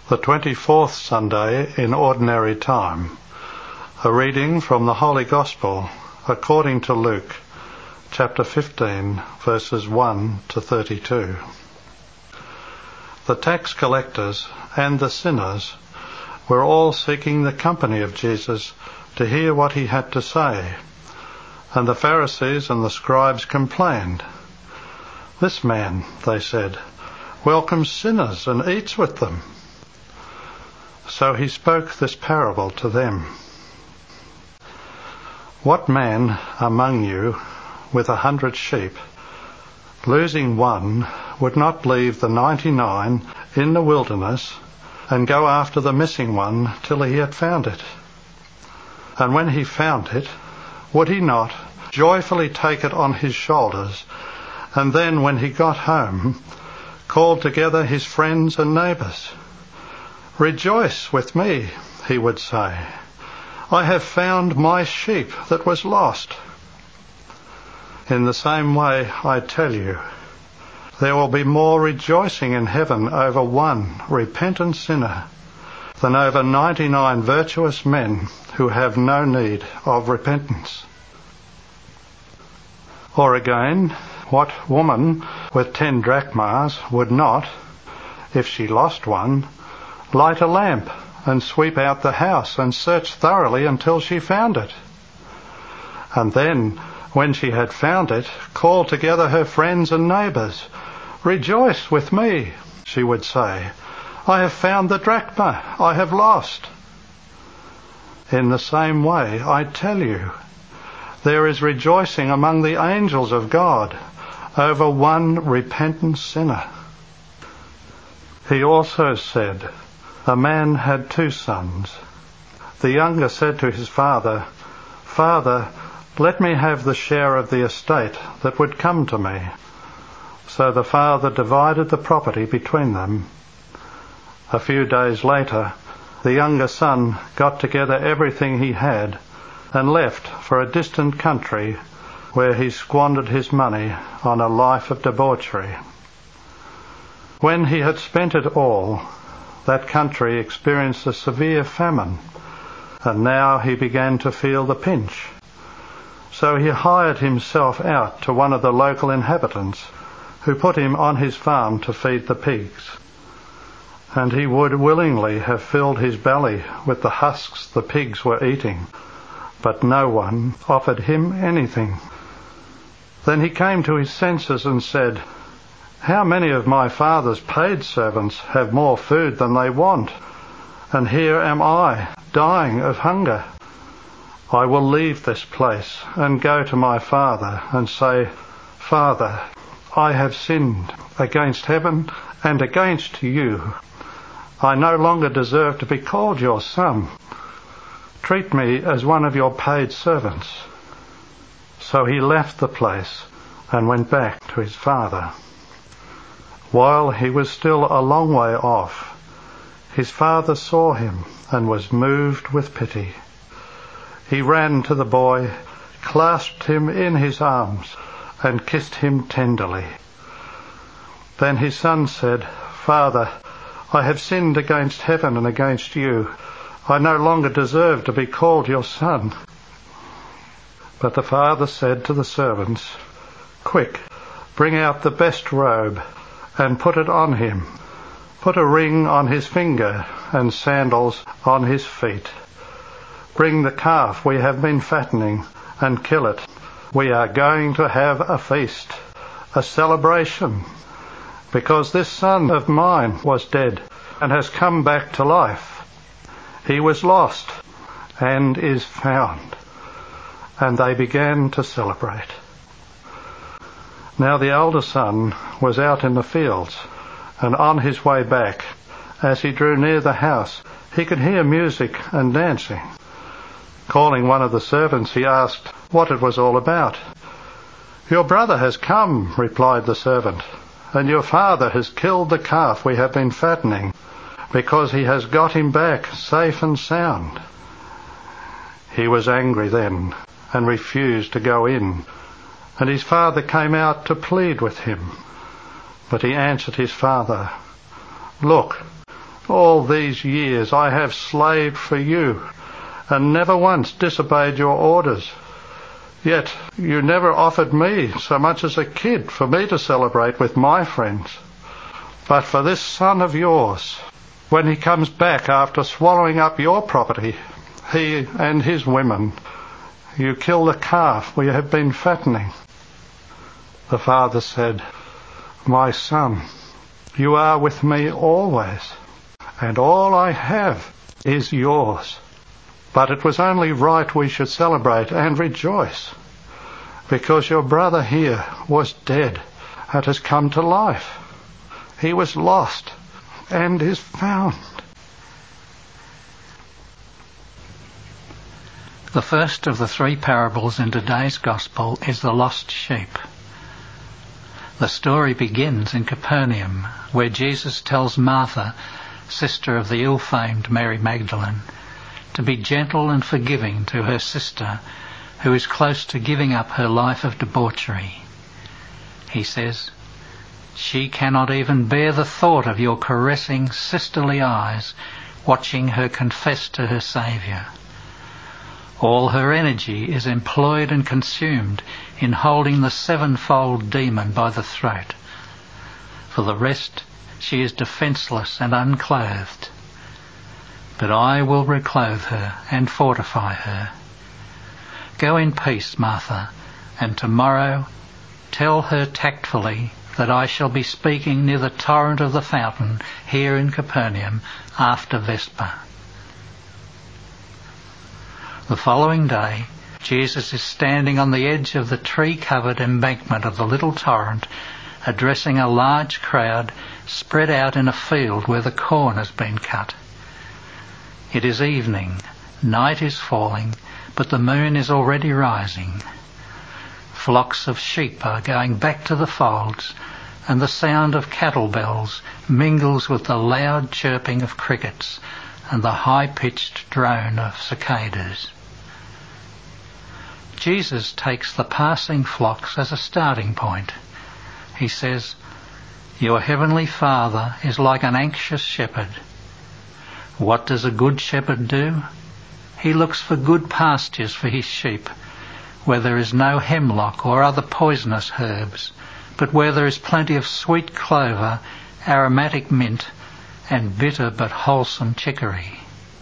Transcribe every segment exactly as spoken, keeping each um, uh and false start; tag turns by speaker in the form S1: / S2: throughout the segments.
S1: The twenty-fourth Sunday in Ordinary Time. A reading from the Holy Gospel according to Luke, chapter fifteen, verses one to thirty-two. The tax collectors and the sinners were all seeking the company of Jesus to hear what he had to say, and the Pharisees and the scribes complained. "This man," they said, "welcomes sinners and eats with them." So he spoke this parable to them. "What man among you with a hundred sheep, losing one, would not leave the ninety-nine in the wilderness and go after the missing one till he had found it? And when he found it, would he not joyfully take it on his shoulders, and then when he got home, call together his friends and neighbours? 'Rejoice with me,' he would say, 'I have found my sheep that was lost.' In the same way, I tell you, there will be more rejoicing in heaven over one repentant sinner than over ninety-nine virtuous men who have no need of repentance. Or again, what woman with ten drachmas would not, if she lost one, light a lamp and sweep out the house and search thoroughly until she found it? And then, when she had found it, call together her friends and neighbours. 'Rejoice with me,' she would say, 'I have found the drachma I have lost.' In the same way, I tell you, there is rejoicing among the angels of God over one repentant sinner." He also said, "A man had two sons. The younger said to his father, 'Father, let me have the share of the estate that would come to me.' So the father divided the property between them. A few days later, the younger son got together everything he had and left for a distant country where he squandered his money on a life of debauchery. When he had spent it all, that country experienced a severe famine, and now he began to feel the pinch. So he hired himself out to one of the local inhabitants, who put him on his farm to feed the pigs. And he would willingly have filled his belly with the husks the pigs were eating, but no one offered him anything. Then he came to his senses and said, 'How many of my father's paid servants have more food than they want, and here am I, dying of hunger? I will leave this place and go to my father and say, Father, I have sinned against heaven and against you. I no longer deserve to be called your son. Treat me as one of your paid servants.' So he left the place and went back to his father. While he was still a long way off, his father saw him and was moved with pity. He ran to the boy, clasped him in his arms, and kissed him tenderly. Then his son said, 'Father, I have sinned against heaven and against you. I no longer deserve to be called your son.' But the father said to the servants, 'Quick, bring out the best robe and put it on him. Put a ring on his finger and sandals on his feet. Bring the calf we have been fattening and kill it. We are going to have a feast, a celebration, because this son of mine was dead and has come back to life. He was lost and is found.' And they began to celebrate. Now the elder son was out in the fields, and on his way back, as he drew near the house, he could hear music and dancing. Calling one of the servants, he asked what it was all about. 'Your brother has come,' replied the servant, 'and your father has killed the calf we have been fattening, because he has got him back safe and sound.' He was angry then and refused to go in, and his father came out to plead with him. But he answered his father, 'Look, All these years I have slaved for you, and never once disobeyed your orders. Yet you never offered me so much as a kid for me to celebrate with my friends. But for this son of yours, when he comes back after swallowing up your property, he and his women, you kill the calf we have been fattening." The father said, "My son, you are with me always, and all I have is yours. But it was only right we should celebrate and rejoice, because your brother here was dead and has come to life. He was lost and is found."
S2: The first of the three parables in today's Gospel is the lost sheep. The story begins in Capernaum, where Jesus tells Martha, sister of the ill-famed Mary Magdalene, to be gentle and forgiving to her sister, who is close to giving up her life of debauchery. He says, "She cannot even bear the thought of your caressing sisterly eyes, watching her confess to her Saviour. All her energy is employed and consumed in holding the sevenfold demon by the throat. For the rest, she is defenceless and unclothed. But I will reclothe her and fortify her. Go in peace, Martha, and tomorrow tell her tactfully that I shall be speaking near the torrent of the fountain here in Capernaum after Vesper." The following day, Jesus is standing on the edge of the tree-covered embankment of the little torrent, addressing a large crowd spread out in a field where the corn has been cut. It is evening, night is falling, but the moon is already rising. Flocks of sheep are going back to the folds, and the sound of cattle bells mingles with the loud chirping of crickets and the high-pitched drone of cicadas. Jesus takes the passing flocks as a starting point. He says, "Your heavenly Father is like an anxious shepherd." What does a good shepherd do? He looks for good pastures for his sheep, where there is no hemlock or other poisonous herbs, but where there is plenty of sweet clover, aromatic mint, and bitter but wholesome chicory.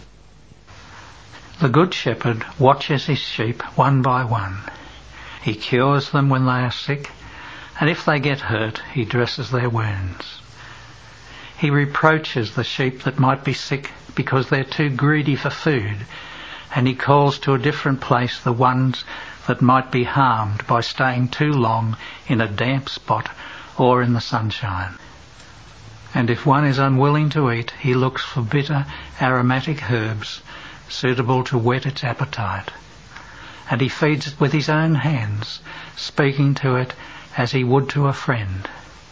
S2: The Good Shepherd watches his sheep one by one. He cures them when they are sick, and if they get hurt, he dresses their wounds. He reproaches the sheep that might be sick because they're too greedy for food, and he calls to a different place the ones that might be harmed by staying too long in a damp spot or in the sunshine. And if one is unwilling to eat, he looks for bitter, aromatic herbs suitable to whet its appetite. And he feeds it with his own hands, speaking to it as he would to a friend.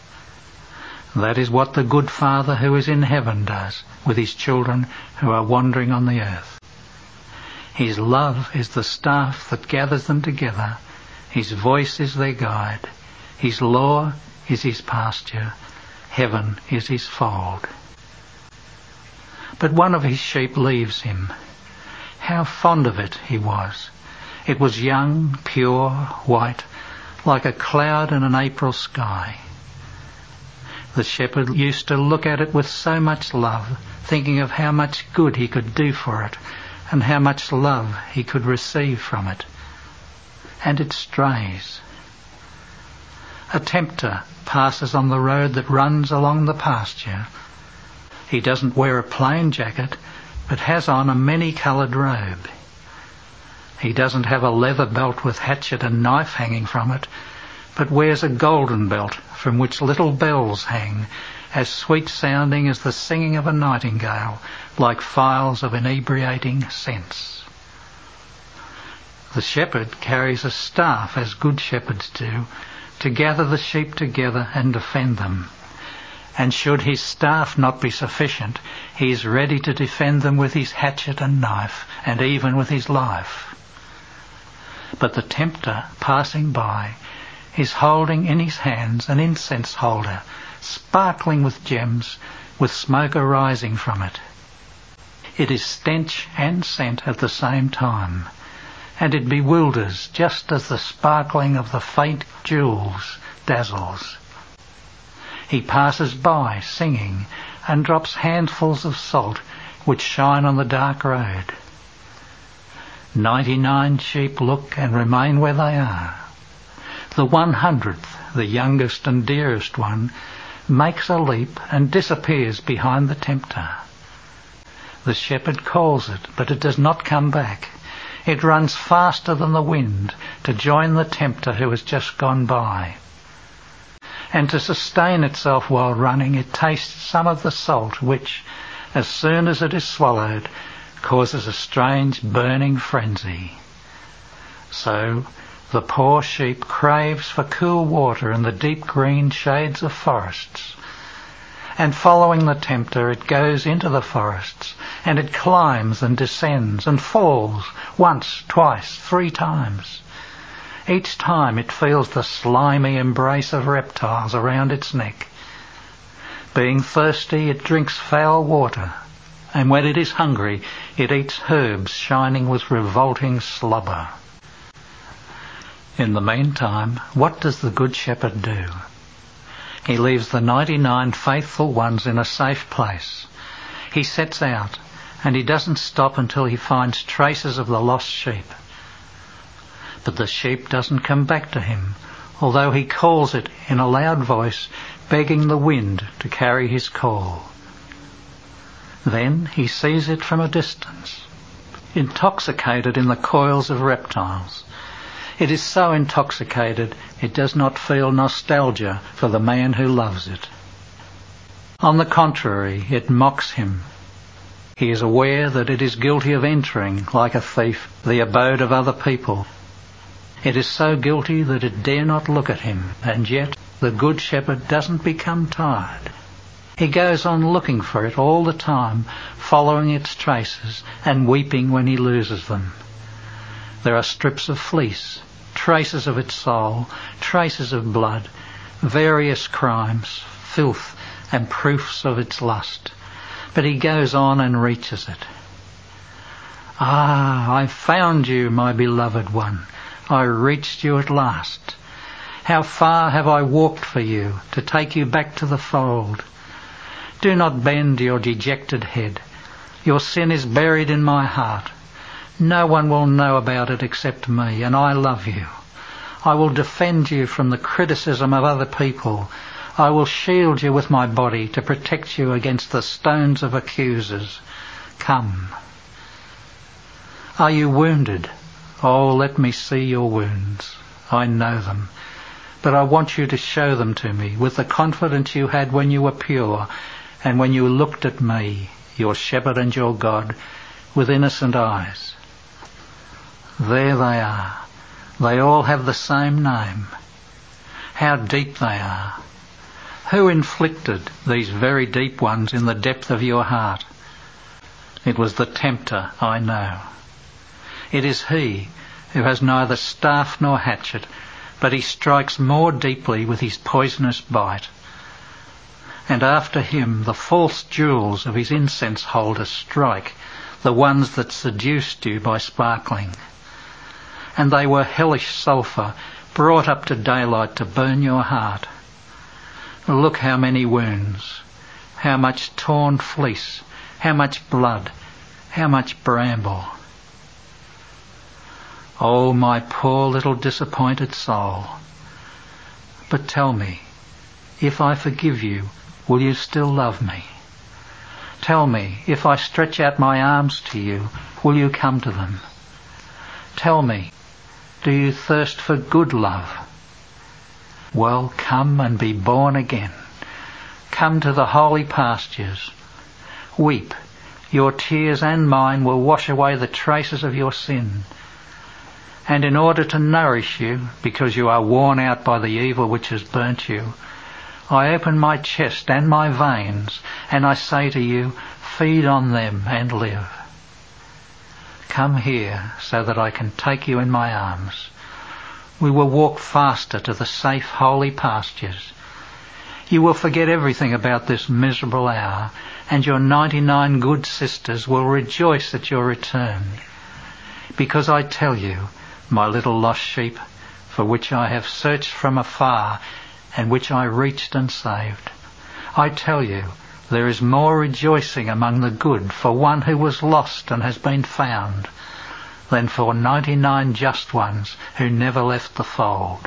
S2: That is what the good Father who is in heaven does with his children who are wandering on the earth. His love is the staff that gathers them together. His voice is their guide. His law is his pasture. Heaven is his fold. But one of his sheep leaves him. How fond of it he was. It was young, pure, white, like a cloud in an April sky. The shepherd used to look at it with so much love, thinking of how much good he could do for it and how much love he could receive from it. And it strays. A tempter passes on the road that runs along the pasture. He doesn't wear a plain jacket, but has on a many-coloured robe. He doesn't have a leather belt with hatchet and knife hanging from it, but wears a golden belt from which little bells hang, as sweet-sounding as the singing of a nightingale, like phials of inebriating scents. The shepherd carries a staff, as good shepherds do, to gather the sheep together and defend them. And should his staff not be sufficient, he is ready to defend them with his hatchet and knife, and even with his life. But the tempter, passing by, is holding in his hands an incense holder, sparkling with gems, with smoke arising from it. It is stench and scent at the same time, and it bewilders just as the sparkling of the faint jewels dazzles. He passes by singing and drops handfuls of salt which shine on the dark road. Ninety-nine sheep look and remain where they are. The one hundredth, the youngest and dearest one, makes a leap and disappears behind the tempter. The shepherd calls it, but it does not come back. It runs faster than the wind to join the tempter who has just gone by. And to sustain itself while running, it tastes some of the salt which, as soon as it is swallowed, causes a strange burning frenzy. So the poor sheep craves for cool water in the deep green shades of forests. And following the tempter, it goes into the forests, and it climbs and descends and falls once, twice, three times. Each time it feels the slimy embrace of reptiles around its neck. Being thirsty, it drinks foul water, and when it is hungry, it eats herbs shining with revolting slobber. In the meantime, what does the Good Shepherd do? He leaves the ninety-nine faithful ones in a safe place. He sets out, and he doesn't stop until he finds traces of the lost sheep. But the sheep doesn't come back to him, although he calls it in a loud voice, begging the wind to carry his call. Then he sees it from a distance, intoxicated in the coils of reptiles. It is so intoxicated it does not feel nostalgia for the man who loves it. On the contrary, it mocks him. He is aware that it is guilty of entering, like a thief, the abode of other people. It is so guilty that it dare not look at him, and yet the Good Shepherd doesn't become tired. He goes on looking for it all the time, following its traces and weeping when he loses them. There are strips of fleece, traces of its soul, traces of blood, various crimes, filth, and proofs of its lust. But he goes on and reaches it. Ah, I found you, my beloved one. I reached you at last. How far have I walked for you to take you back to the fold? Do not bend your dejected head. Your sin is buried in my heart. No one will know about it except me, and I love you. I will defend you from the criticism of other people. I will shield you with my body to protect you against the stones of accusers. Come. Are you wounded? Oh, let me see your wounds. I know them. But I want you to show them to me with the confidence you had when you were pure and when you looked at me, your shepherd and your God, with innocent eyes. There they are. They all have the same name. How deep they are. Who inflicted these very deep ones in the depth of your heart? It was the tempter, I know. It is he who has neither staff nor hatchet, but he strikes more deeply with his poisonous bite. And after him the false jewels of his incense holder strike, the ones that seduced you by sparkling. And they were hellish sulphur, brought up to daylight to burn your heart. Look how many wounds, how much torn fleece, how much blood, how much bramble. Oh, my poor little disappointed soul. But tell me, if I forgive you, will you still love me? Tell me, if I stretch out my arms to you, will you come to them? Tell me, do you thirst for good love? Well, come and be born again. Come to the holy pastures. Weep. Your tears and mine will wash away the traces of your sin. And in order to nourish you, because you are worn out by the evil which has burnt you, I open my chest and my veins, and I say to you, feed on them and live. Come here so that I can take you in my arms. We will walk faster to the safe, holy pastures. You will forget everything about this miserable hour, and your ninety-nine good sisters will rejoice at your return. Because I tell you, my little lost sheep, for which I have searched from afar, and which I reached and saved, I tell you, there is more rejoicing among the good for one who was lost and has been found, than for ninety-nine just ones who never left the fold.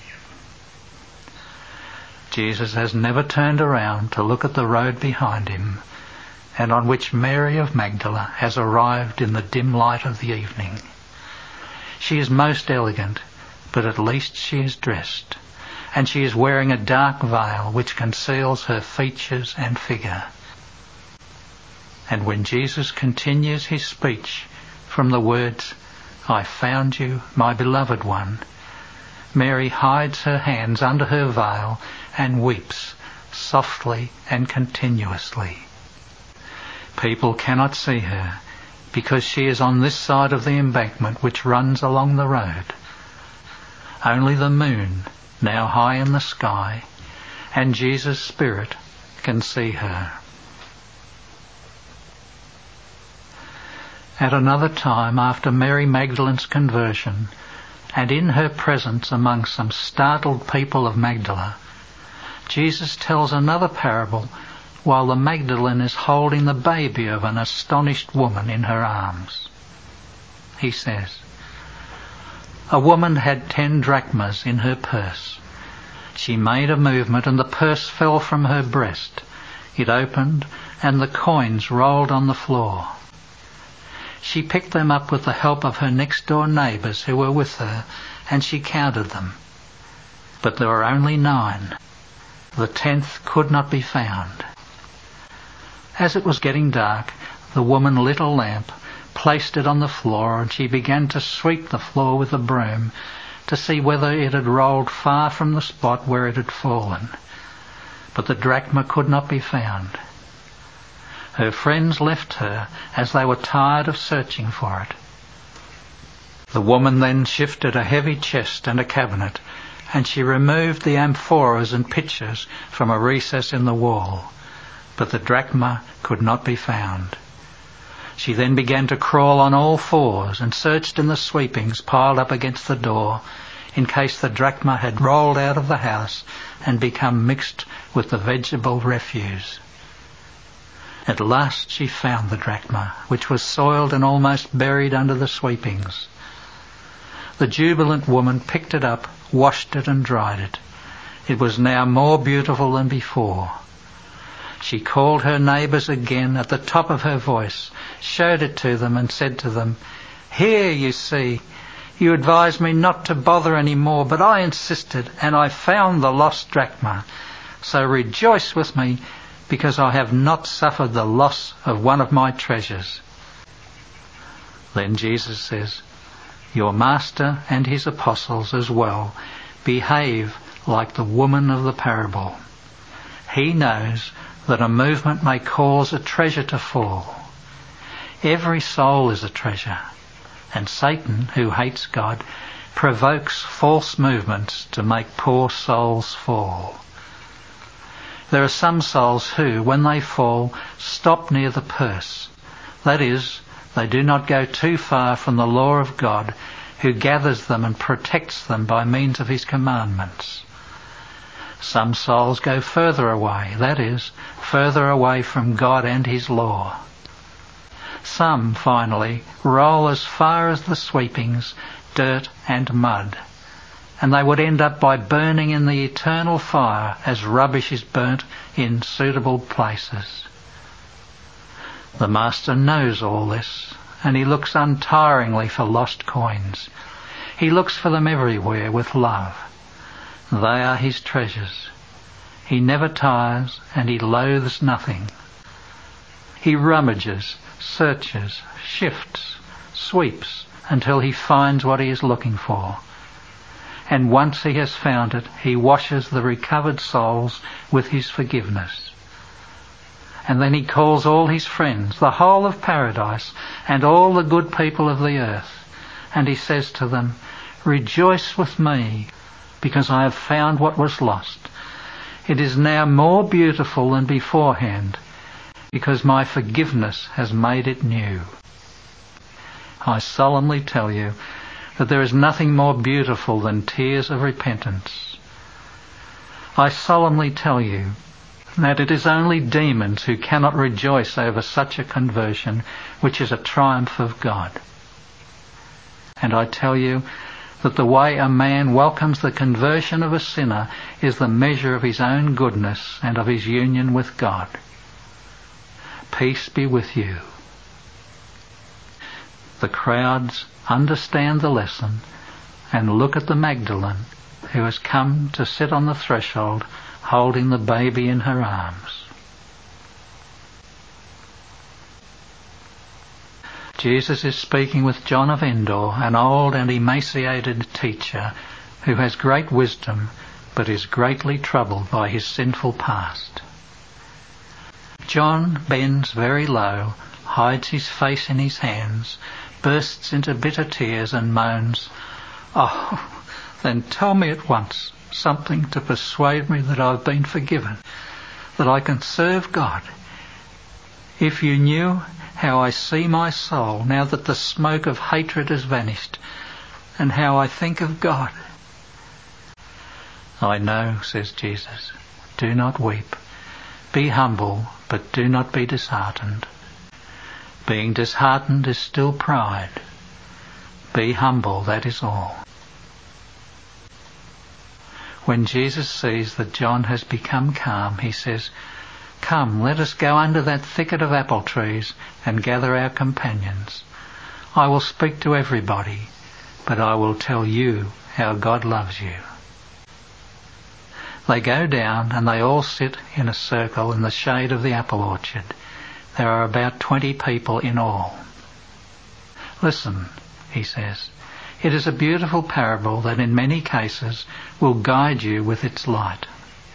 S2: Jesus has never turned around to look at the road behind him, and on which Mary of Magdala has arrived in the dim light of the evening. She is most elegant, but at least she is dressed, and she is wearing a dark veil which conceals her features and figure. And when Jesus continues his speech from the words, "I found you, my beloved one," Mary hides her hands under her veil and weeps softly and continuously. People cannot see her because she is on this side of the embankment which runs along the road. Only the moon, now high in the sky, and Jesus' Spirit can see her. At another time, after Mary Magdalene's conversion, and in her presence among some startled people of Magdala, Jesus tells another parable while the Magdalene is holding the baby of an astonished woman in her arms. He says, "A woman had ten drachmas in her purse. She made a movement and the purse fell from her breast. It opened and the coins rolled on the floor. She picked them up with the help of her next-door neighbours who were with her, and she counted them. But there were only nine. The tenth could not be found." As it was getting dark, the woman lit a lamp, placed it on the floor, and she began to sweep the floor with a broom to see whether it had rolled far from the spot where it had fallen. But the drachma could not be found. Her friends left her as they were tired of searching for it. The woman then shifted a heavy chest and a cabinet, and she removed the amphoras and pitchers from a recess in the wall, but the drachma could not be found. She then began to crawl on all fours and searched in the sweepings piled up against the door in case the drachma had rolled out of the house and become mixed with the vegetable refuse. At last she found the drachma, which was soiled and almost buried under the sweepings. The jubilant woman picked it up, washed it and dried it. It was now more beautiful than before. She called her neighbours again at the top of her voice, showed it to them and said to them, "Here, you see, you advised me not to bother any more, but I insisted and I found the lost drachma. So rejoice with me, because I have not suffered the loss of one of my treasures." Then Jesus says, "Your master and his apostles as well behave like the woman of the parable. He knows that a movement may cause a treasure to fall. Every soul is a treasure, and Satan, who hates God, provokes false movements to make poor souls fall. There are some souls who, when they fall, stop near the purse. That is, they do not go too far from the law of God, who gathers them and protects them by means of his commandments. Some souls go further away, that is, further away from God and his law. Some, finally, roll as far as the sweepings, dirt and mud, and they would end up by burning in the eternal fire as rubbish is burnt in suitable places. The Master knows all this, and he looks untiringly for lost coins. He looks for them everywhere with love. They are his treasures. He never tires, and he loathes nothing. He rummages, searches, shifts, sweeps until he finds what he is looking for. And once he has found it, he washes the recovered souls with his forgiveness. And then he calls all his friends, the whole of paradise, and all the good people of the earth, and he says to them, "Rejoice with me, because I have found what was lost. It is now more beautiful than beforehand, because my forgiveness has made it new. I solemnly tell you that there is nothing more beautiful than tears of repentance. I solemnly tell you that it is only demons who cannot rejoice over such a conversion, which is a triumph of God. And I tell you that the way a man welcomes the conversion of a sinner is the measure of his own goodness and of his union with God. Peace be with you. The crowds understand the lesson and look at the Magdalene, who has come to sit on the threshold holding the baby in her arms. Jesus is speaking with John of Endor, an old and emaciated teacher who has great wisdom but is greatly troubled by his sinful past. John bends very low, hides his face in his hands, bursts into bitter tears and moans, "Oh, then tell me at once something to persuade me that I've been forgiven, that I can serve God. If you knew how I see my soul now that the smoke of hatred has vanished, and how I think of God." "I know," says Jesus. "Do not weep. Be humble, but do not be disheartened. Being disheartened is still pride. Be humble, that is all." When Jesus sees that John has become calm, he says, "Come, let us go under that thicket of apple trees and gather our companions. I will speak to everybody, but I will tell you how God loves you." They go down and they all sit in a circle in the shade of the apple orchard. There are about twenty people in all. "Listen," he says. "It is a beautiful parable that in many cases will guide you with its light.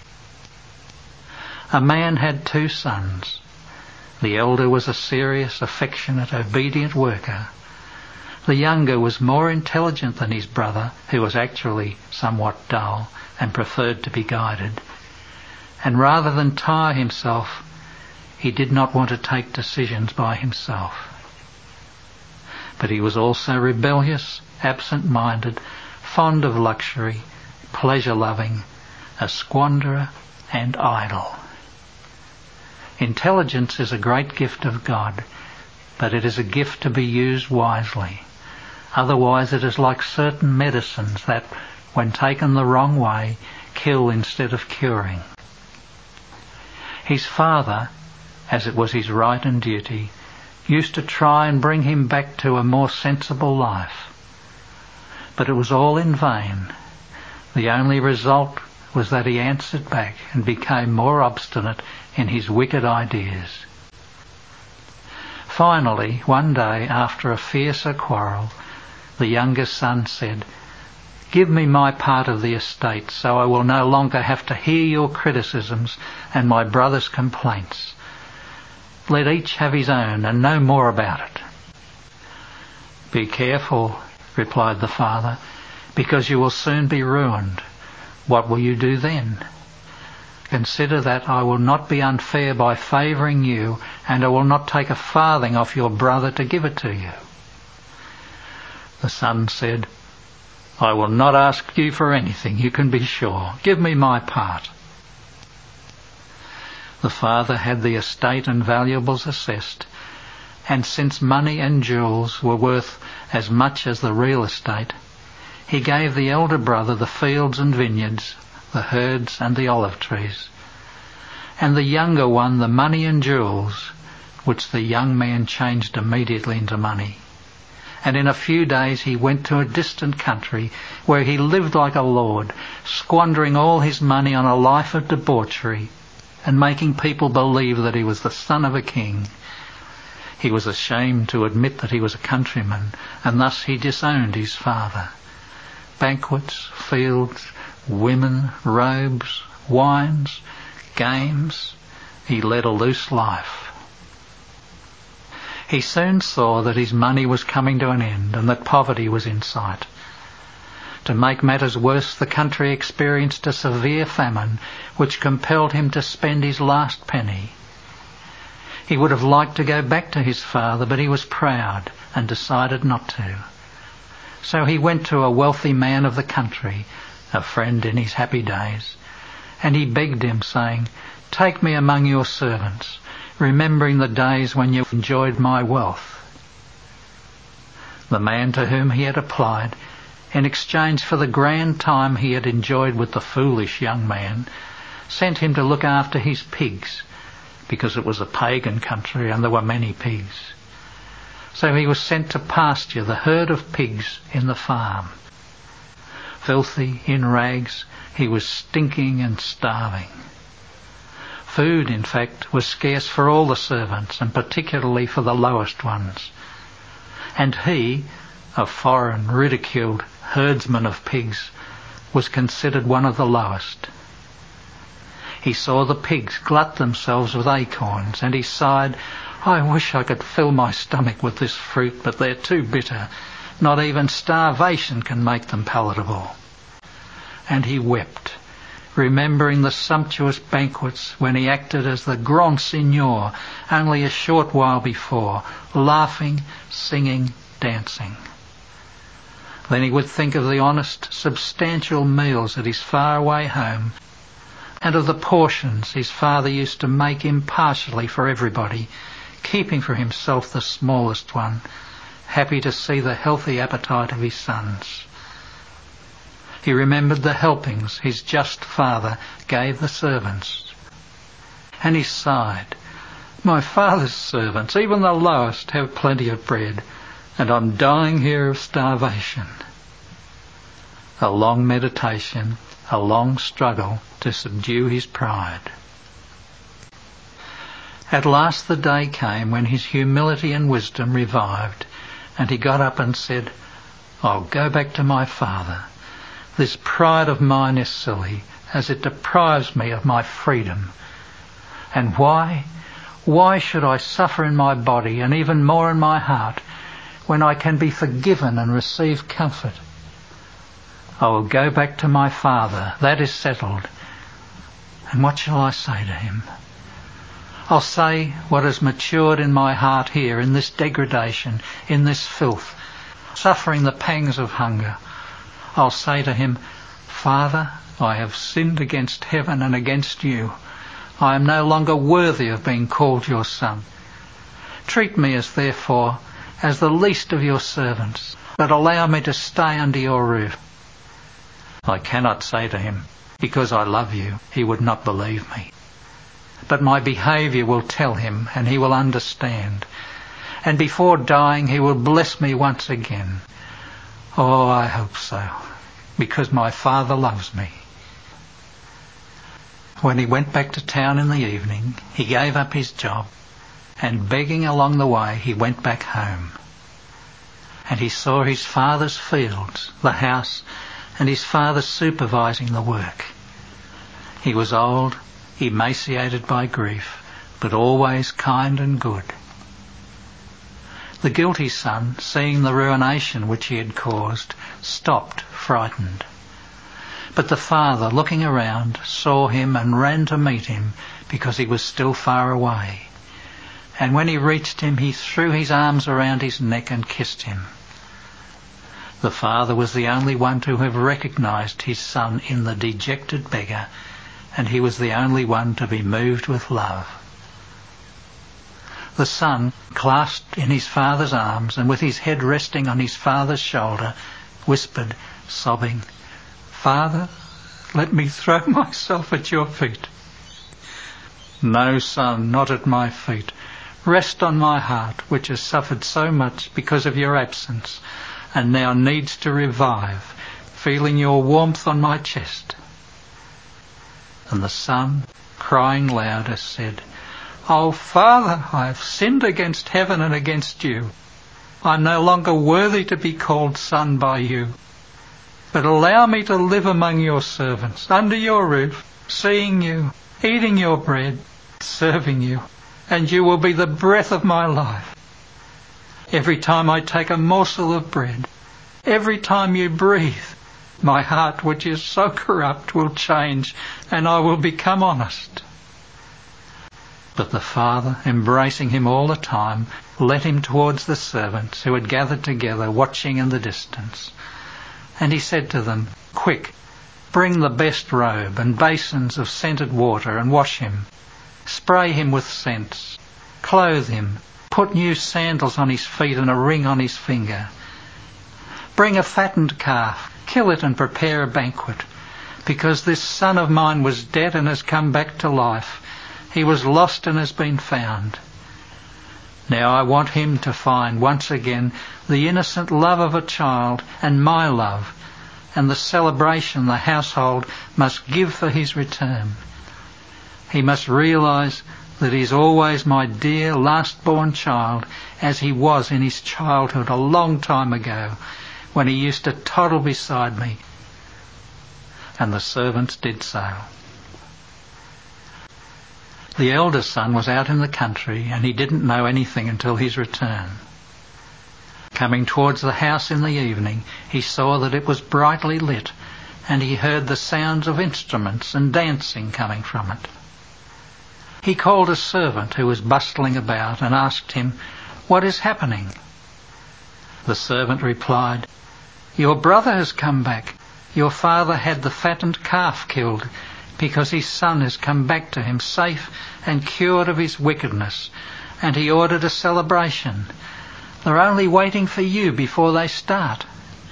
S2: A man had two sons. The elder was a serious, affectionate, obedient worker. The younger was more intelligent than his brother, who was actually somewhat dull and preferred to be guided. And rather than tire himself, he did not want to take decisions by himself. But he was also rebellious, absent-minded, fond of luxury, pleasure-loving, a squanderer and idle." Intelligence is a great gift of God, but it is a gift to be used wisely. Otherwise it is like certain medicines that, when taken the wrong way, kill instead of curing. His father, as it was his right and duty, used to try and bring him back to a more sensible life. But it was all in vain. The only result was that he answered back and became more obstinate in his wicked ideas. Finally, one day, after a fiercer quarrel, the younger son said, "Give me my part of the estate, so I will no longer have to hear your criticisms and my brother's complaints. Let each have his own and no more about it." "Be careful," replied the father, "because you will soon be ruined. What will you do then? Consider that I will not be unfair by favouring you, and I will not take a farthing off your brother to give it to you." The son said, "I will not ask you for anything, you can be sure. Give me my part." The father had the estate and valuables assessed, and since money and jewels were worth as much as the real estate, he gave the elder brother the fields and vineyards, the herds and the olive trees, and the younger one the money and jewels, which the young man changed immediately into money. And in a few days he went to a distant country where he lived like a lord, squandering all his money on a life of debauchery and making people believe that he was the son of a king. He was ashamed to admit that he was a countryman, and thus he disowned his father. Banquets, fields, women, robes, wines, games. He led a loose life. He soon saw that his money was coming to an end and that poverty was in sight. To make matters worse, the country experienced a severe famine which compelled him to spend his last penny. He would have liked to go back to his father, but he was proud and decided not to. So he went to a wealthy man of the country, a friend in his happy days, and he begged him, saying, "Take me among your servants, remembering the days when you enjoyed my wealth." The man to whom he had applied, in exchange for the grand time he had enjoyed with the foolish young man, sent him to look after his pigs, because it was a pagan country and there were many pigs. So he was sent to pasture the herd of pigs in the farm. Filthy, in rags, he was stinking and starving. Food, in fact, was scarce for all the servants, and particularly for the lowest ones. And he, a foreign, ridiculed herdsman of pigs, was considered one of the lowest. He saw the pigs glut themselves with acorns, and he sighed, "I wish I could fill my stomach with this fruit, but they're too bitter. Not even starvation can make them palatable." And he wept, remembering the sumptuous banquets when he acted as the Grand Seigneur only a short while before, laughing, singing, dancing. Then he would think of the honest, substantial meals at his faraway home, and of the portions his father used to make impartially for everybody, keeping for himself the smallest one, happy to see the healthy appetite of his sons. He remembered the helpings his just father gave the servants, and he sighed, "My father's servants, even the lowest, have plenty of bread, and I'm dying here of starvation." A long meditation, a long struggle to subdue his pride. At last the day came when his humility and wisdom revived, and he got up and said, "I'll go back to my father. This pride of mine is silly, as it deprives me of my freedom. And why? Why should I suffer in my body, and even more in my heart, when I can be forgiven and receive comfort? I will go back to my father, that is settled. And what shall I say to him? I'll say what has matured in my heart here, in this degradation, in this filth, suffering the pangs of hunger. I'll say to him, 'Father, I have sinned against heaven and against you. I am no longer worthy of being called your son. Treat me as therefore as the least of your servants, but allow me to stay under your roof.' I cannot say to him, 'Because I love you,' he would not believe me. But my behaviour will tell him, and he will understand. And before dying he will bless me once again. Oh, I hope so, because my father loves me." When he went back to town in the evening, he gave up his job, and begging along the way, he went back home. And he saw his father's fields, the house, and his father supervising the work. He was old, emaciated by grief, but always kind and good. The guilty son, seeing the ruination which he had caused, stopped, frightened. But the father, looking around, saw him and ran to meet him, because he was still far away. And when he reached him, he threw his arms around his neck and kissed him. The father was the only one to have recognized his son in the dejected beggar, and he was the only one to be moved with love. The son, clasped in his father's arms and with his head resting on his father's shoulder, whispered, sobbing, "Father, let me throw myself at your feet." "No, son, not at my feet. Rest on my heart, which has suffered so much because of your absence, and now needs to revive, feeling your warmth on my chest." And the son, crying louder, said, "Oh, Father, I have sinned against heaven and against you. I am no longer worthy to be called son by you. But allow me to live among your servants, under your roof, seeing you, eating your bread, serving you, and you will be the breath of my life. Every time I take a morsel of bread, every time you breathe, My heart, which is so corrupt, will change, and I will become honest." But the father, embracing him all the time, led him towards the servants who had gathered together, watching in the distance. And he said to them, "Quick, bring the best robe and basins of scented water and wash him. Spray him with scents. Clothe him. Put new sandals on his feet and a ring on his finger. Bring a fattened calf. Kill it and prepare a banquet. Because this son of mine was dead and has come back to life. He was lost and has been found." Now I want him to find once again the innocent love of a child and my love, and the celebration the household must give for his return. He must realise that he is always my dear last-born child, as he was in his childhood a long time ago, when he used to toddle beside me. And the servants did so. The elder son was out in the country, and he didn't know anything until his return. Coming towards the house in the evening, he saw that it was brightly lit, and he heard the sounds of instruments and dancing coming from it. He called a servant who was bustling about and asked him, "What is happening?" The servant replied, "Your brother has come back. Your father had the fattened calf killed, because his son has come back to him safe and cured of his wickedness, and he ordered a celebration. They're only waiting for you before they start."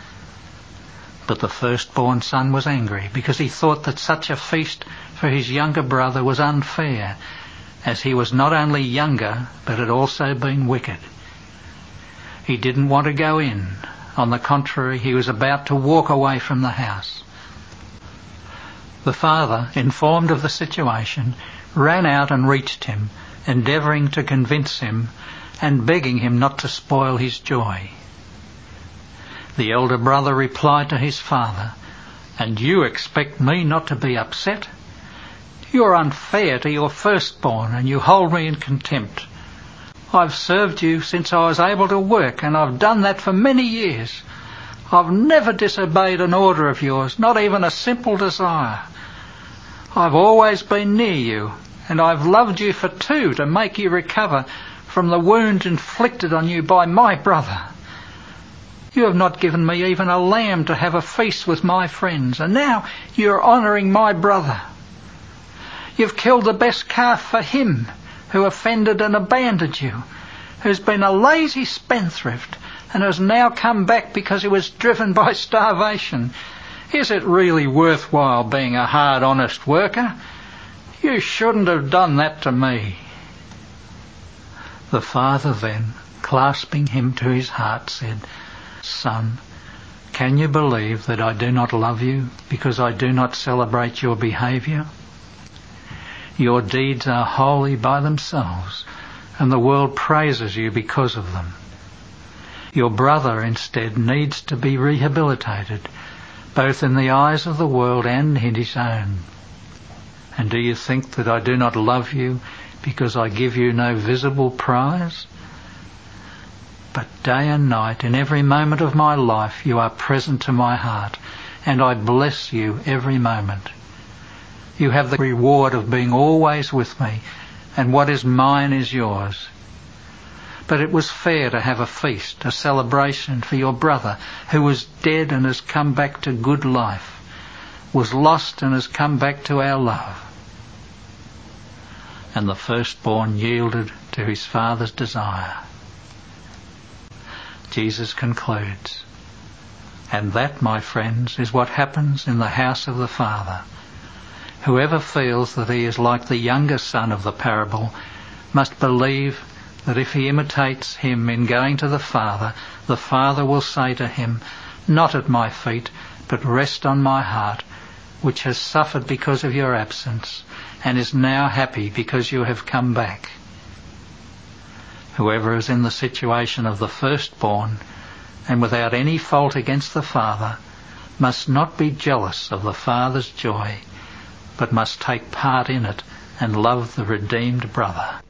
S2: But the firstborn son was angry, because he thought that such a feast for his younger brother was unfair, as he was not only younger, but had also been wicked. He didn't want to go in. On the contrary, he was about to walk away from the house. The father, informed of the situation, ran out and reached him, endeavouring to convince him and begging him not to spoil his joy. The elder brother replied to his father, "And you expect me not to be upset? You're unfair to your firstborn, and you hold me in contempt. I've served you since I was able to work, and I've done that for many years. I've never disobeyed an order of yours, not even a simple desire. I've always been near you, and I've loved you for two to make you recover from the wounds inflicted on you by my brother. You have not given me even a lamb to have a feast with my friends, and now you're honouring my brother. You've killed the best calf for him who offended and abandoned you, who's been a lazy spendthrift and has now come back because he was driven by starvation. Is it really worthwhile being a hard, honest worker? You shouldn't have done that to me." The father then, clasping him to his heart, said, "Son, can you believe that I do not love you because I do not celebrate your behaviour? Your deeds are holy by themselves, and the world praises you because of them. Your brother, instead, needs to be rehabilitated, both in the eyes of the world and in his own. And do you think that I do not love you because I give you no visible prize? But day and night, in every moment of my life, you are present to my heart, and I bless you every moment. You have the reward of being always with me, and what is mine is yours. But it was fair to have a feast, a celebration for your brother, who was dead and has come back to good life, was lost and has come back to our love." And the firstborn yielded to his father's desire. Jesus concludes, "And that, my friends, is what happens in the house of the Father. Whoever feels that he is like the younger son of the parable must believe that if he imitates him in going to the Father, the Father will say to him, 'Not at my feet, but rest on my heart, which has suffered because of your absence, and is now happy because you have come back.' Whoever is in the situation of the firstborn, and without any fault against the Father, must not be jealous of the Father's joy, but must take part in it and love the redeemed brother."